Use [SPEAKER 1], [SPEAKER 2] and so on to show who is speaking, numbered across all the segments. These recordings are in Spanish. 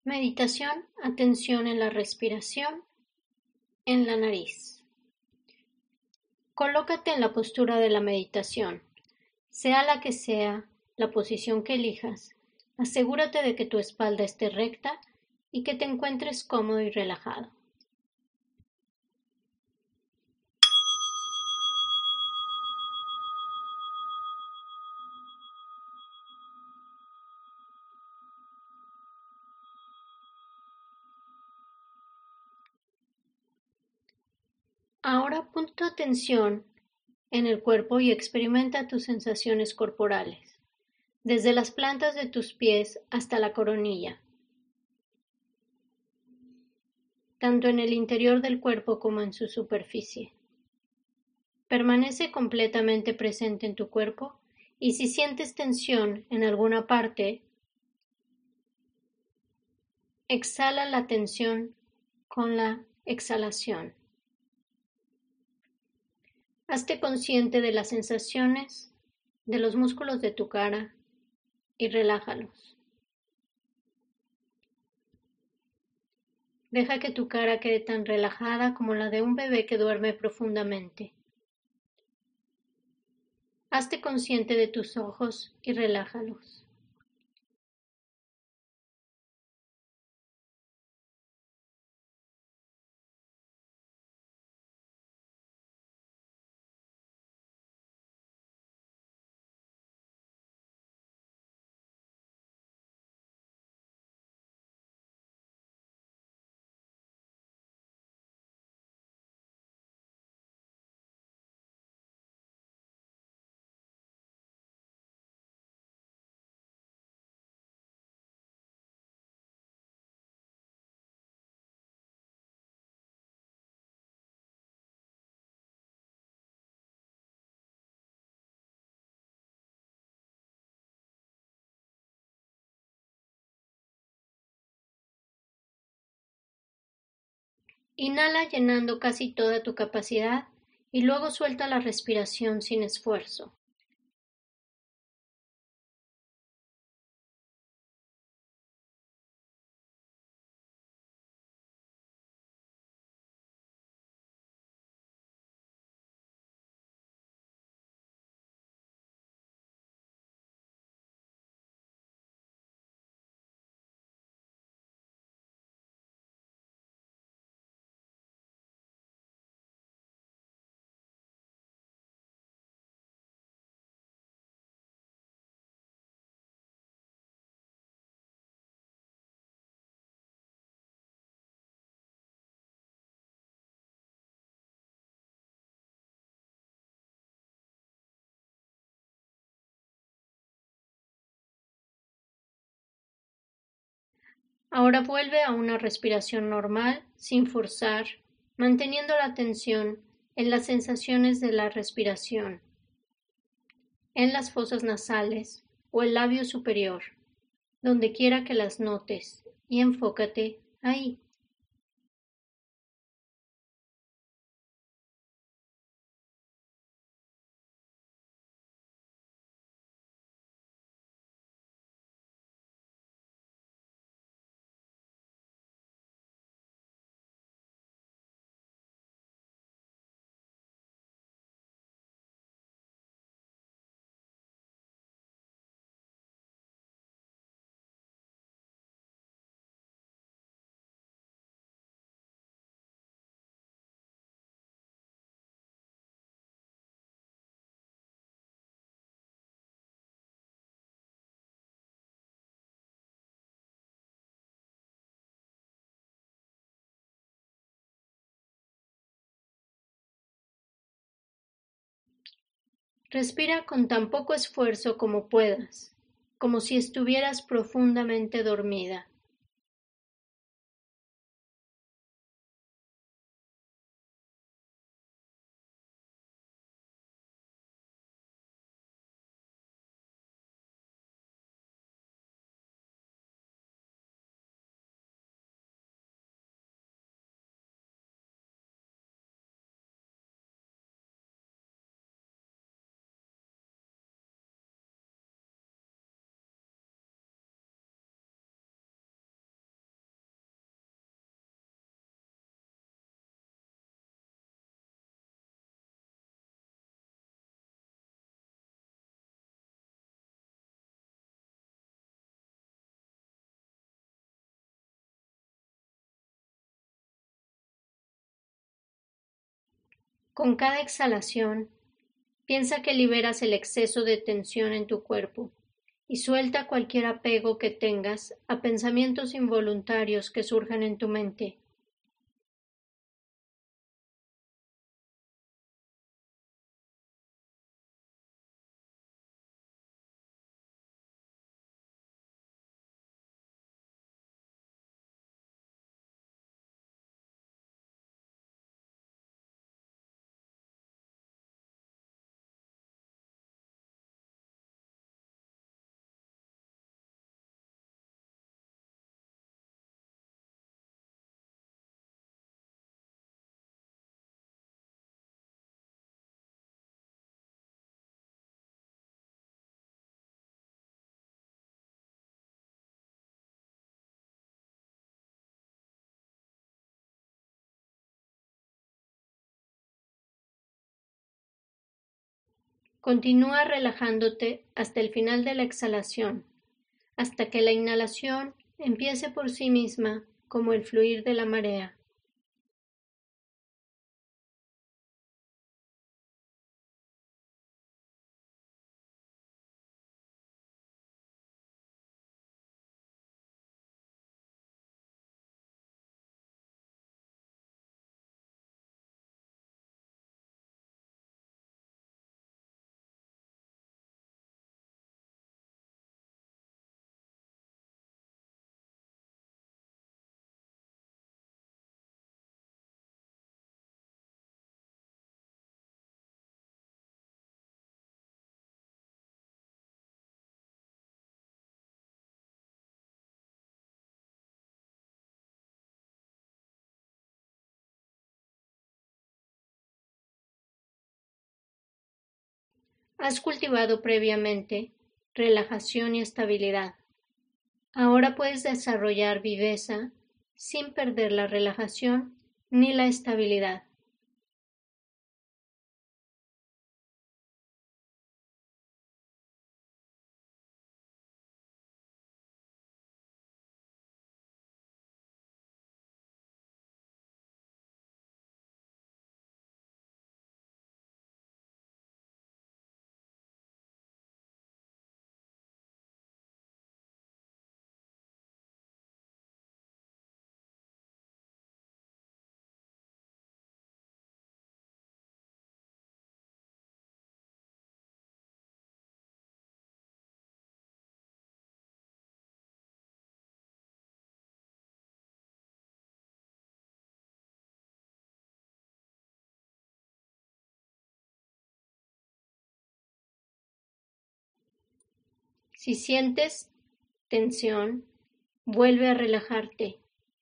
[SPEAKER 1] Meditación, atención en la respiración, en la nariz. Colócate en la postura de la meditación, sea la que sea la posición que elijas. Asegúrate de que tu espalda esté recta y que te encuentres cómodo y relajado. Ahora pon tu atención en el cuerpo y experimenta tus sensaciones corporales, desde las plantas de tus pies hasta la coronilla, tanto en el interior del cuerpo como en su superficie. Permanece completamente presente en tu cuerpo y si sientes tensión en alguna parte, exhala la tensión con la exhalación. Hazte consciente de las sensaciones de los músculos de tu cara y relájalos. Deja que tu cara quede tan relajada como la de un bebé que duerme profundamente. Hazte consciente de tus ojos y relájalos. Inhala llenando casi toda tu capacidad y luego suelta la respiración sin esfuerzo. Ahora vuelve a una respiración normal, sin forzar, manteniendo la atención en las sensaciones de la respiración, en las fosas nasales o el labio superior, donde quiera que las notes, y enfócate ahí. Respira con tan poco esfuerzo como puedas, como si estuvieras profundamente dormida. Con cada exhalación, piensa que liberas el exceso de tensión en tu cuerpo y suelta cualquier apego que tengas a pensamientos involuntarios que surjan en tu mente. Continúa relajándote hasta el final de la exhalación, hasta que la inhalación empiece por sí misma como el fluir de la marea. Has cultivado previamente relajación y estabilidad. Ahora puedes desarrollar viveza sin perder la relajación ni la estabilidad. Si sientes tensión, vuelve a relajarte.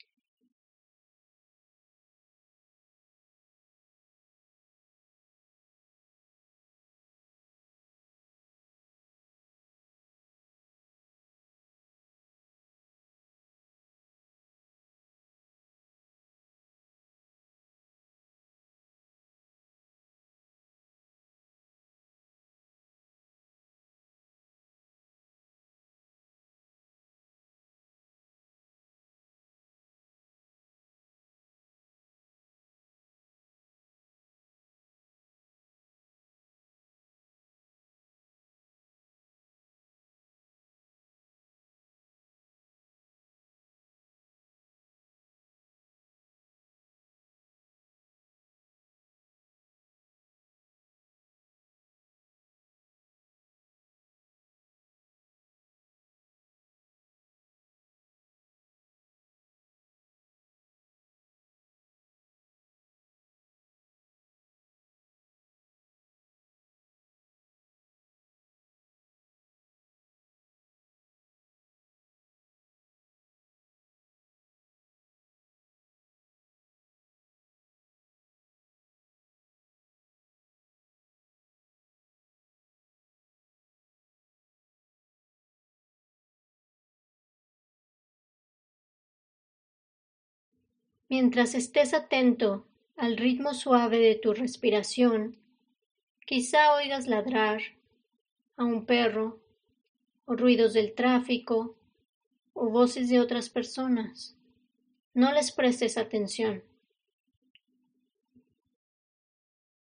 [SPEAKER 1] Mientras estés atento al ritmo suave de tu respiración, quizá oigas ladrar a un perro, o ruidos del tráfico, o voces de otras personas. No les prestes atención.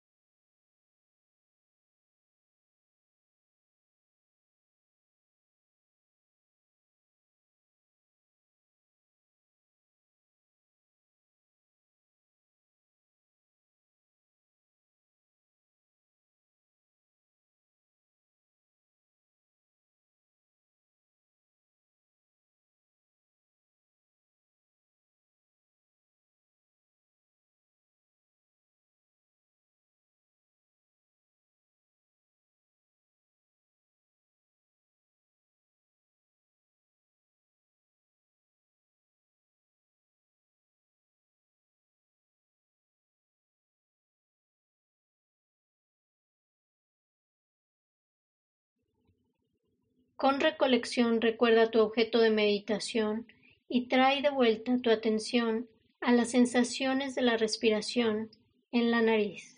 [SPEAKER 1] Con recolección recuerda tu objeto de meditación y trae de vuelta tu atención a las sensaciones de la respiración en la nariz.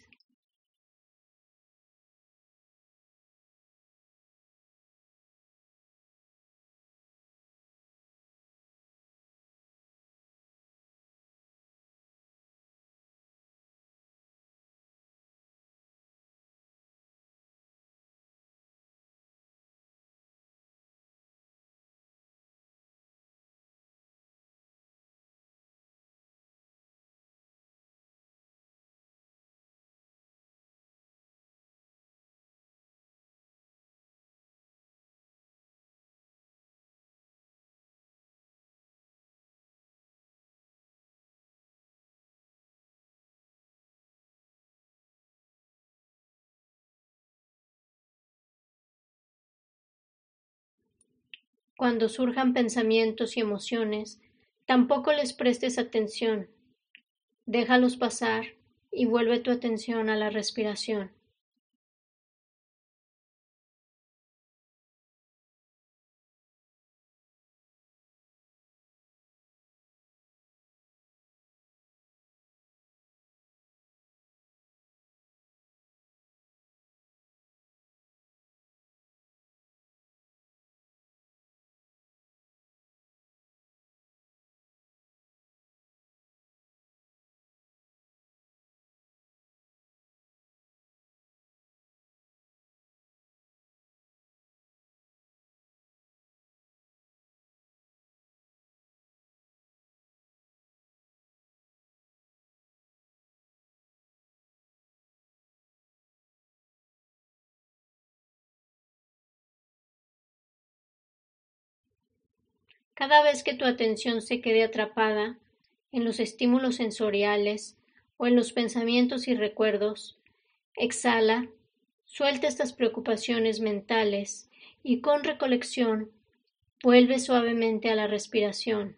[SPEAKER 1] Cuando surjan pensamientos y emociones, tampoco les prestes atención. Déjalos pasar y vuelve tu atención a la respiración. Cada vez que tu atención se quede atrapada en los estímulos sensoriales o en los pensamientos y recuerdos, exhala, suelta estas preocupaciones mentales y con recolección vuelve suavemente a la respiración.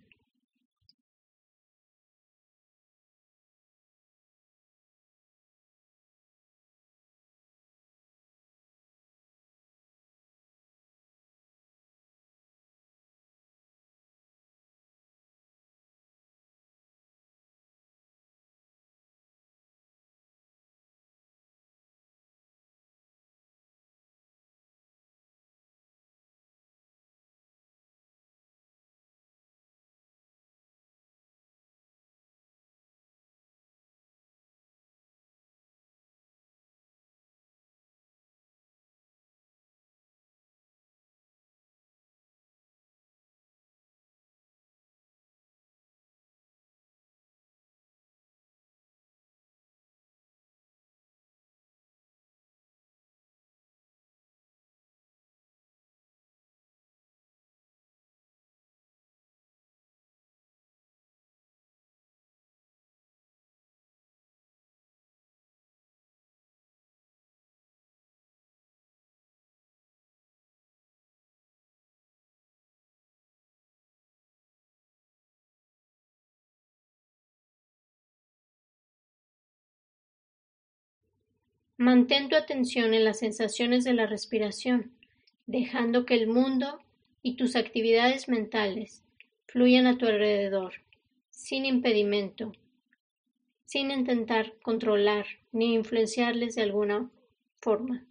[SPEAKER 1] Mantén tu atención en las sensaciones de la respiración, dejando que el mundo y tus actividades mentales fluyan a tu alrededor, sin impedimento, sin intentar controlar ni influenciarles de alguna forma.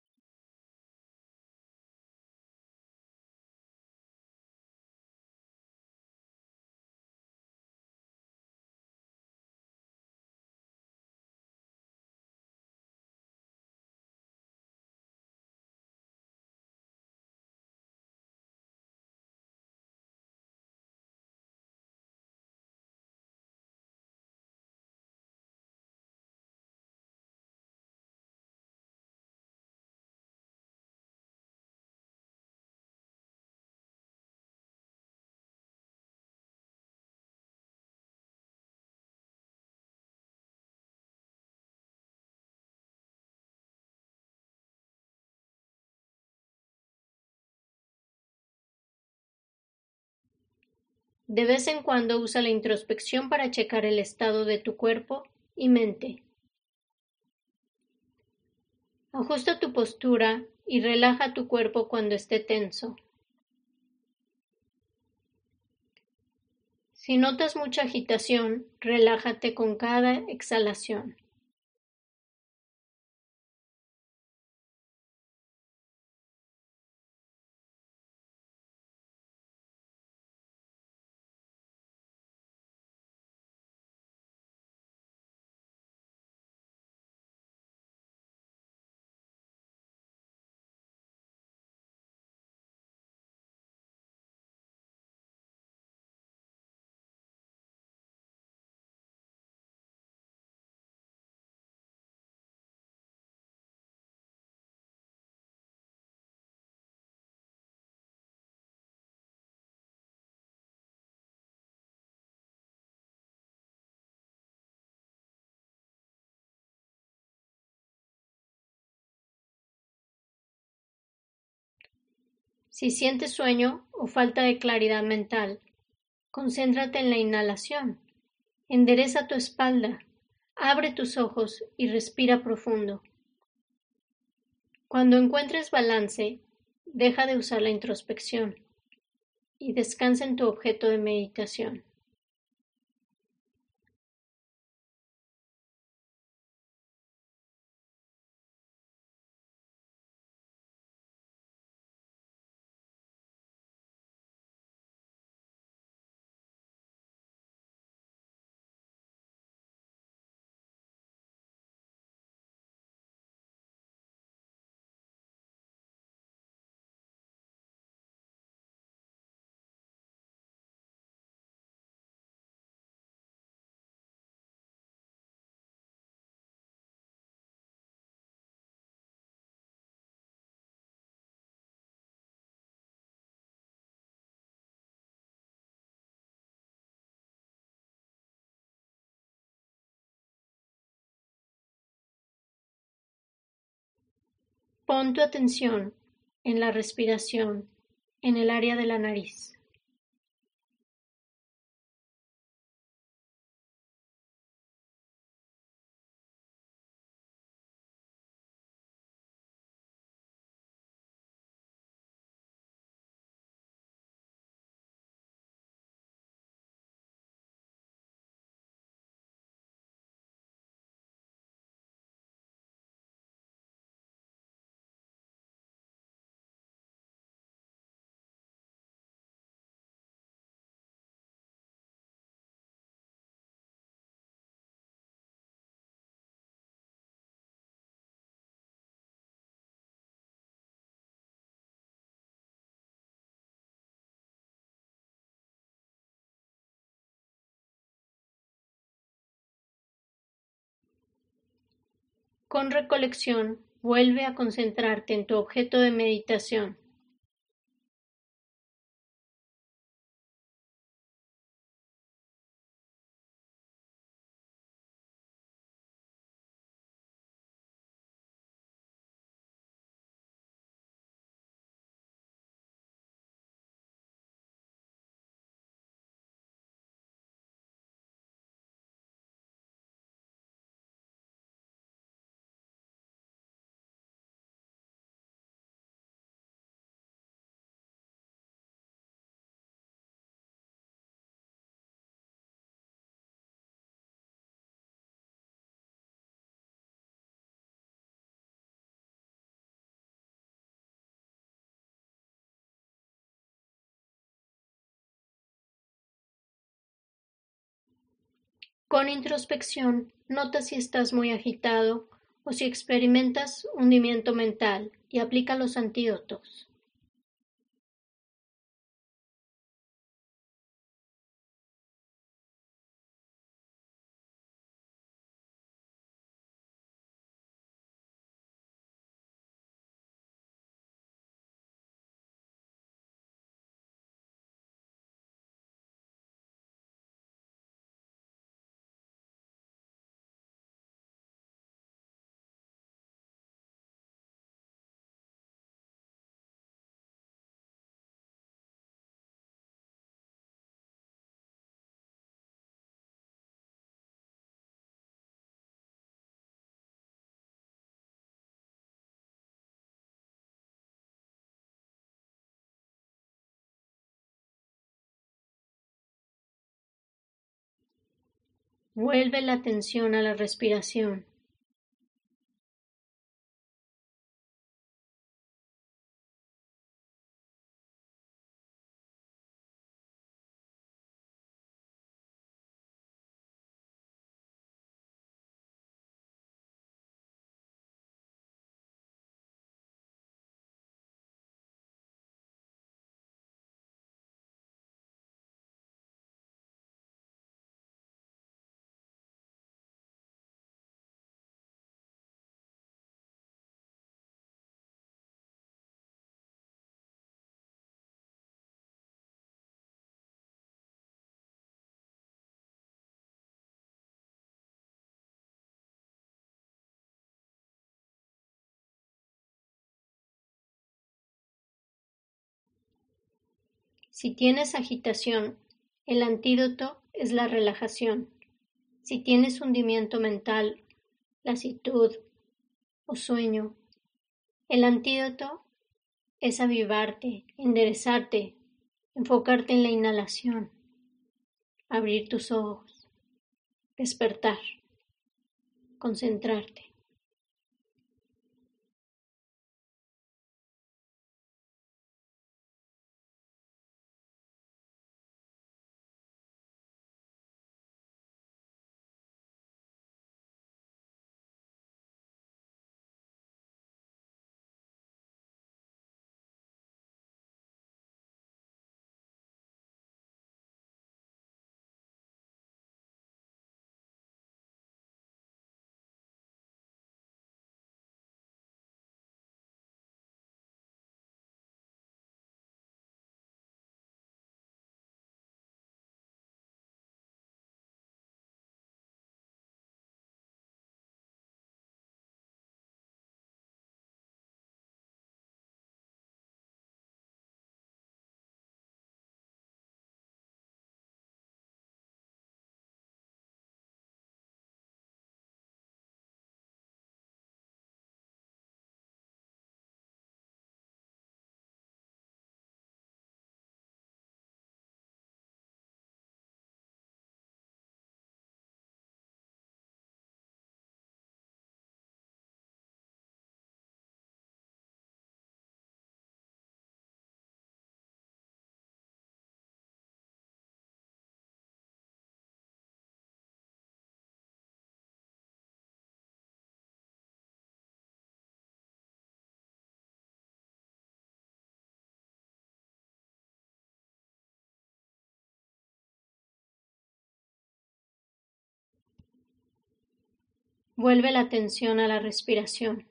[SPEAKER 1] De vez en cuando usa la introspección para checar el estado de tu cuerpo y mente. Ajusta tu postura y relaja tu cuerpo cuando esté tenso. Si notas mucha agitación, relájate con cada exhalación. Si sientes sueño o falta de claridad mental, concéntrate en la inhalación. Endereza tu espalda, abre tus ojos y respira profundo. Cuando encuentres balance, deja de usar la introspección y descansa en tu objeto de meditación. Pon tu atención en la respiración en el área de la nariz. Con recolección, vuelve a concentrarte en tu objeto de meditación. Con introspección, nota si estás muy agitado o si experimentas hundimiento mental y aplica los antídotos. Vuelve la atención a la respiración. Si tienes agitación, el antídoto es la relajación. Si tienes hundimiento mental, lasitud o sueño, el antídoto es avivarte, enderezarte, enfocarte en la inhalación, abrir tus ojos, despertar, concentrarte. Vuelve la atención a la respiración.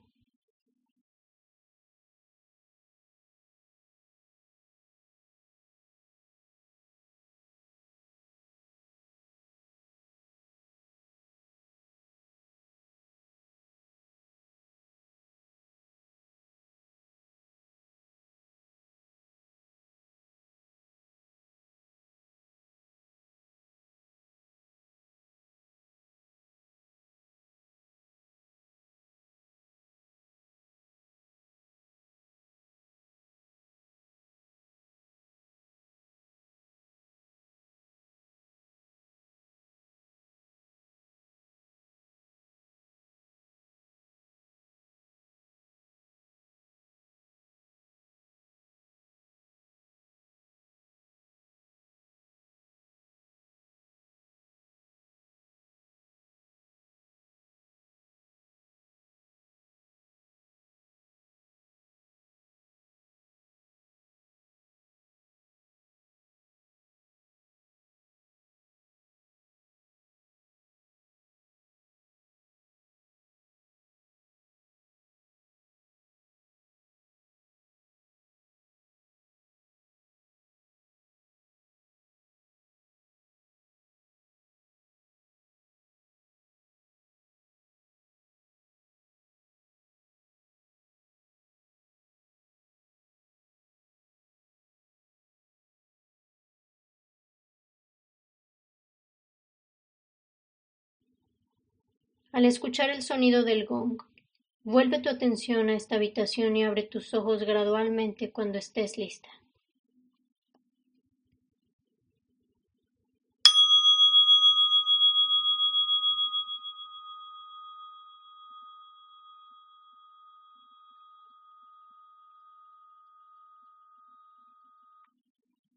[SPEAKER 1] Al escuchar el sonido del gong, vuelve tu atención a esta habitación y abre tus ojos gradualmente cuando estés lista.